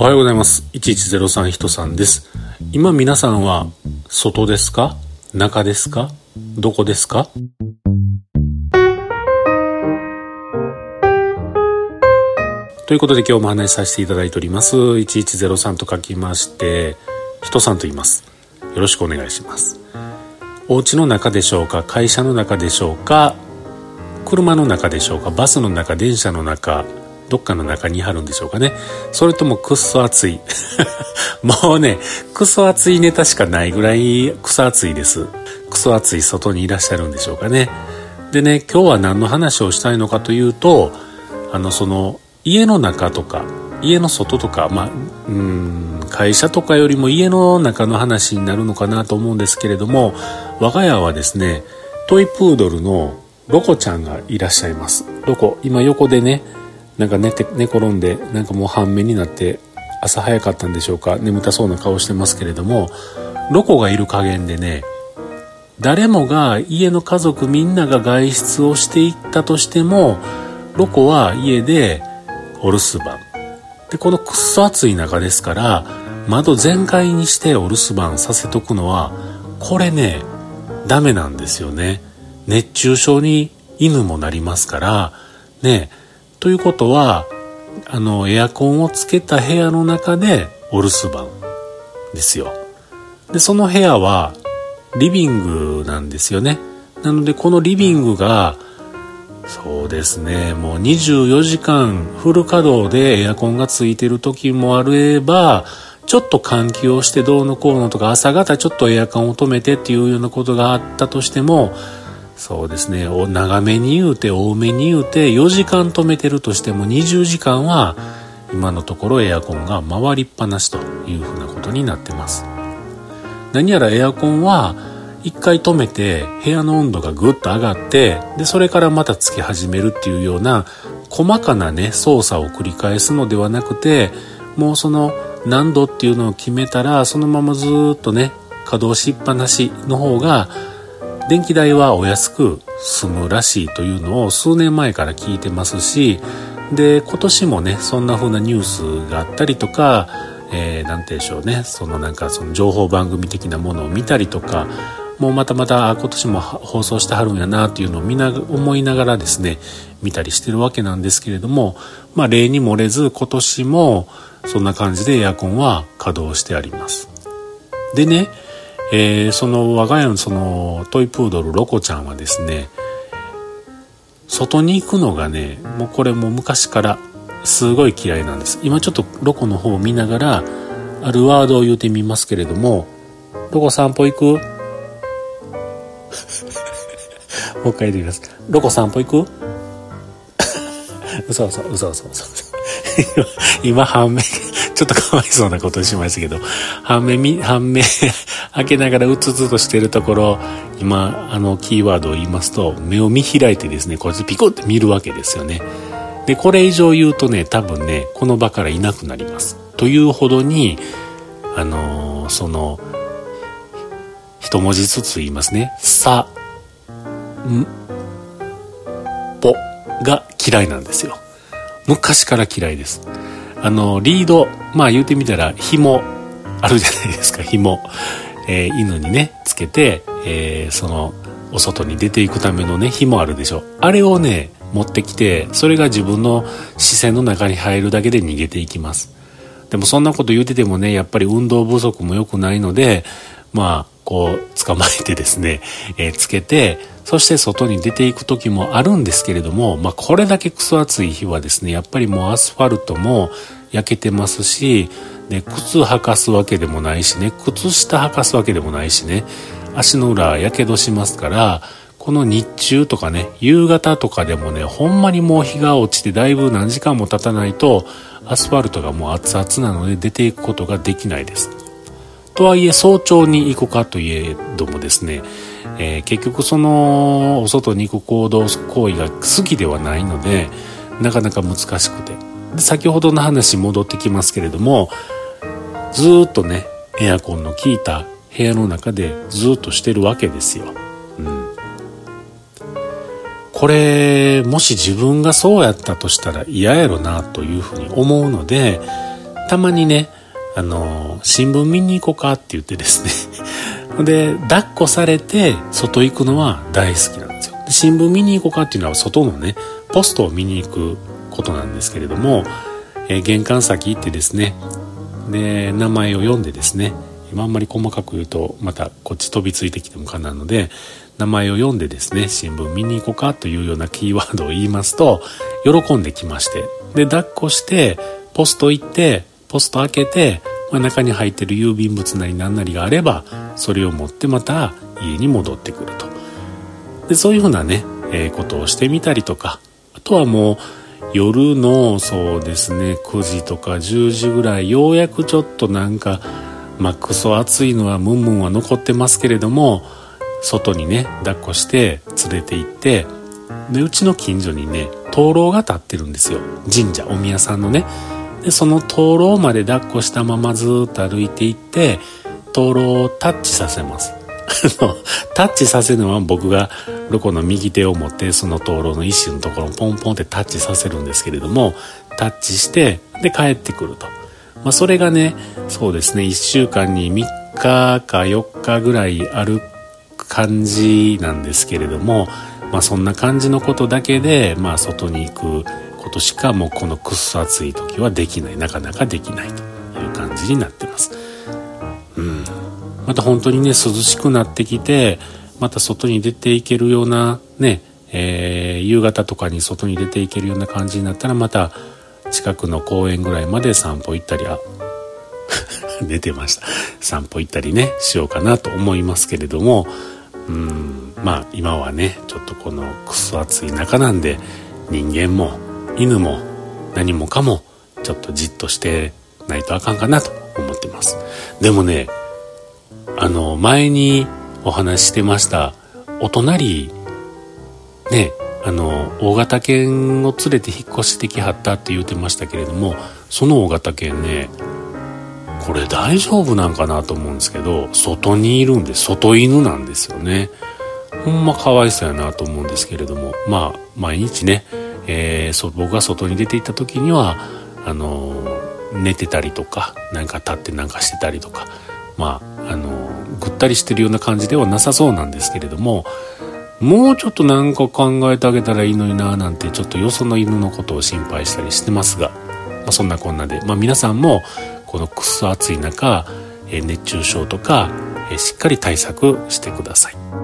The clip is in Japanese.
おはようございます。1103ひとさんです。今皆さんは外ですか？中ですか？どこですか？ということで今日も話しさせていただいております。1103と書きましてひとさんと言います。よろしくお願いします。お家の中でしょうか？会社の中でしょうか？車の中でしょうか？バスの中、電車の中、どっかの中にあるんでしょうかね。それともくっそ暑いもうね、くそ暑いネタしかないぐらいくそ暑いです。くそ暑い外にいらっしゃるんでしょうかね。でね、今日は何の話をしたいのかというと、その家の中とか家の外とか、会社とかよりも家の中の話になるのかなと思うんですけれども、我が家はですね、トイプードルのロコちゃんがいらっしゃいます。ロコ、今横でね、なんか寝転んで、なんかもう半目になって朝早かったんでしょうか、眠たそうな顔してますけれども、ロコがいる加減でね、誰もが家の家族みんなが外出をしていったとしても、ロコは家でお留守番で、このくっそ暑い中ですから窓全開にしてお留守番させとくのはこれねダメなんですよね。熱中症に犬もなりますからね。ということはエアコンをつけた部屋の中でお留守番ですよ。でその部屋はリビングなんですよね。なのでこのリビングがそうですね、もう24時間フル稼働でエアコンがついてる時もあれば、ちょっと換気をしてどうのこうのとか、朝方ちょっとエアコンを止めてっていうようなことがあったとしても、そうですね、長めに言うて多めに言うて4時間止めてるとしても20時間は今のところエアコンが回りっぱなしというふうなことになってます。何やらエアコンは一回止めて部屋の温度がぐっと上がって、でそれからまたつけ始めるっていうような細かなね操作を繰り返すのではなくて、もうその何度っていうのを決めたらそのままずっとね稼働しっぱなしの方が電気代はお安く済むらしいというのを数年前から聞いてますし、で今年もねそんな風なニュースがあったりとか、なんてでしょうね、その情報番組的なものを見たりとか、もうまた今年も放送してはるんやなっていうのを思いながらですね見たりしてるわけなんですけれども、例に漏れず今年もそんな感じでエアコンは稼働してあります。でね、その我が家のそのトイプードルロコちゃんはですね、外に行くのがね、もうこれも昔からすごい嫌いなんです。今ちょっとロコの方を見ながらあるワードを言うてみますけれども、ロコ散歩行く？もう一回言ってみます。ロコ散歩行く？嘘今半目ちょっとかわいそうなことしましたけど、半目開けながらうつうつとしているところ、今キーワードを言いますと、目を見開いてですね、こいつピコって見るわけですよね。でこれ以上言うとね、多分ねこの場からいなくなりますというほどにその一文字ずつ言いますね。さんぽが嫌いなんですよ。昔から嫌いです。リード、言うてみたら紐あるじゃないですか。紐、犬にねつけて、そのお外に出ていくためのね紐あるでしょ。あれをね持ってきて、それが自分の視線の中に入るだけで逃げていきます。でもそんなこと言うててもね、やっぱり運動不足も良くないので、こう捕まえてですね、つけて、そして外に出ていく時もあるんですけれども、これだけクソ暑い日はですね、やっぱりもうアスファルトも焼けてますし、で靴履かすわけでもないしね、靴下履かすわけでもないしね、足の裏やけどしますから、この日中とかね夕方とかでもね、ほんまにもう日が落ちてだいぶ何時間も経たないとアスファルトがもう熱々なので出ていくことができないです。とはいえ早朝に行くかといえどもですね、結局そのお外に行く行為が好きではないのでなかなか難しくて、で先ほどの話戻ってきますけれども、ずっとねエアコンの効いた部屋の中でずっとしてるわけですよ。これもし自分がそうやったとしたら嫌やろなというふうに思うので、 たまにね、新聞見に行こうかって言ってですねで抱っこされて外行くのは大好きなんですよ。で新聞見に行こうかっていうのは外のねポストを見に行くことなんですけれども、玄関先行ってですね、で名前を読んでですね、今あんまり細かく言うとまたこっち飛びついてきてもかなので、名前を読んでですね、新聞見に行こうかというようなキーワードを言いますと喜んできまして、で抱っこしてポスト行ってポスト開けて、中に入ってる郵便物なり何なりがあればそれを持ってまた家に戻ってくると。でそういうふうなね、ことをしてみたりとか、あとはもう夜のそうですね9時とか10時ぐらい、ようやくちょっとなんかクソ暑いのはムンムンは残ってますけれども、外にね抱っこして連れて行って、でうちの近所にね灯籠が立ってるんですよ。神社お宮さんのね。でその灯籠まで抱っこしたままずっと歩いていって灯籠をタッチさせますタッチさせるのは僕がロコの右手を持ってその灯籠の一種のところをポンポンってタッチさせるんですけれども、タッチしてで帰ってくると、それがねそうですね1週間に3日か4日ぐらいある感じなんですけれども、そんな感じのことだけで、外に行くことしかもうこのくっそ暑い時はできない、なかなかできないという感じになってます。また本当にね涼しくなってきて、また外に出ていけるようなね、夕方とかに外に出ていけるような感じになったら、また近くの公園ぐらいまで散歩行ったり出てました散歩行ったりねしようかなと思いますけれども、今はねちょっとこのくそ暑い中なんで、人間も犬も何もかもちょっとじっとしてないとあかんかなと思ってます。でもね、前にお話ししてましたお隣ね、大型犬を連れて引っ越してきはったって言ってましたけれども、その大型犬ねこれ大丈夫なんかなと思うんですけど、外にいるんで外犬なんですよね。ほんまかわいそうやなと思うんですけれども、毎日ね、僕が外に出て行った時には寝てたりとかなんか立ってなんかしてたりとか、ぐったりしてるような感じではなさそうなんですけれども、もうちょっとなんか考えてあげたらいいのにななんてちょっとよその犬のことを心配したりしてますが、そんなこんなで、皆さんもこのくそ暑い中、熱中症とか、しっかり対策してください。